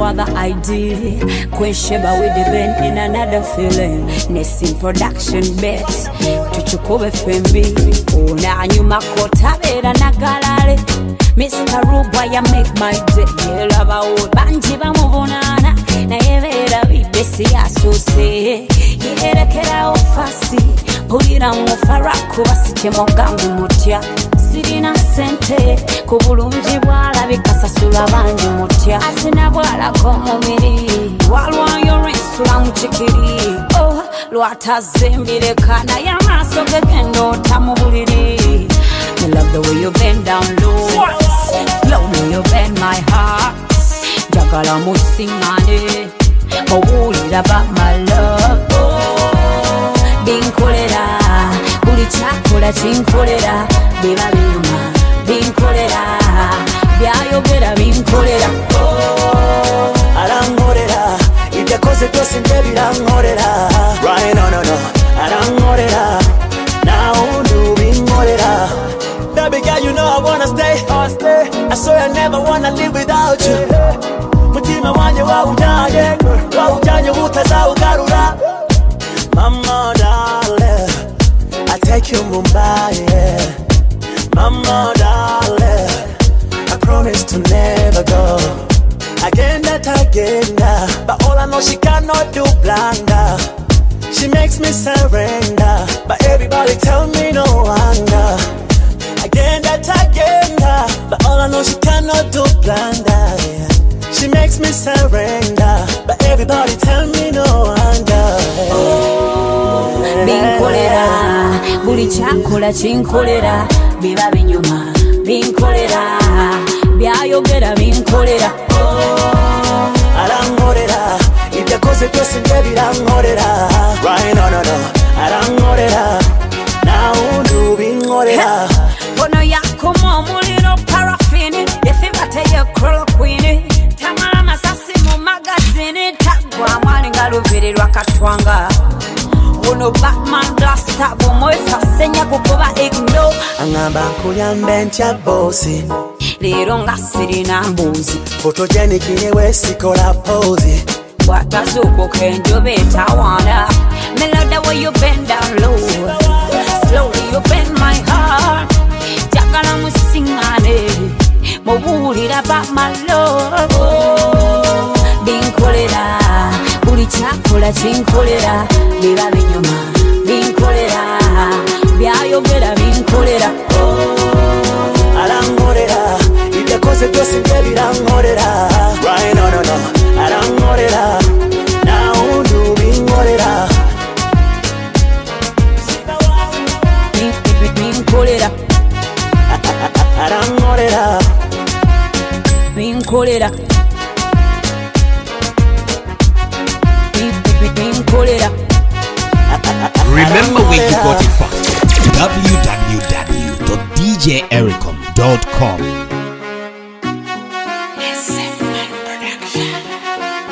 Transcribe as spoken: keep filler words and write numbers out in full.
other idea. Queen Sheba with the band in another feeling. Nessin production bets. Tuchukube F M B. Una nyuma kota bera nagalale. Mister Ruba ya make my day. Lava o banji ba mubonana. Na yevera bibesi asose. Yerekera ofasi. Pulira mufara kubasike mogangu mutya. Sirina sente kubulungi bwala bikasasula bangi mutya. Asina bwala komumiri walwa yorensula muchikiri. Oh lwatazimbire kana yamaso gegendo tamubuliri. Me love the way you bend down low. Slowly you bend my heart. Jagala musingane mubulira about my love. Oh binkolera buli chakola chinkolera biba binyuma binkolera byayogera binkolera. Oh arankorera ibyakoze byose nje birankorera. Right no no no arankorera now do binkorera. Baby girl you know I wanna stay, I stay. I swear I never wanna live without you. Mutima wanje wawujanye wawujanye utazawugarura. Mama darling, I take you Mumbai, yeah. Mama darling, I promise to never go again that again, but all I know she cannot do blunder. She makes me surrender, but everybody tell me no wonder. Again that again, but all I know she cannot do blunder, yeah. She makes me surrender, but everybody tell me no wonder. Oh, binkolera, buli chakola chinkolera, biba binyuma, binkolera, byayogera binkolera. Oh, arankorera, ibyakoze byose nje birankorera. Right no no no, arankorera, now do binkorera. Bono yakomo muliro parafini, efibate ye chloroquine. Tamara masasi mu magazine, tagwa mwali ngaluvirirwa katwanga. Uno Batman rasta bomoy fasenya kukuba igno. Angamba nkuyambe ntya bosi. Lero nga sirina mbuzi. Photogenic yewe sikola pose. Watazuko kenjo betawana. Me love the way you bend down low. Slowly you bend my heart. Jagala musingane. Mubulira about my love. Oh, binkolera. Buli chakola chinkolera. Biba binyuma. Binkolera. Byayogera binkolera. Oh, arankorera. Ibyakoze byose nje birankorera. Right no no no. Arankorera. Now do binkorera. Binkolera. Arankorera. Binkolera. Binkolera. Remember where you got it from. w w w dot d j ericom dot com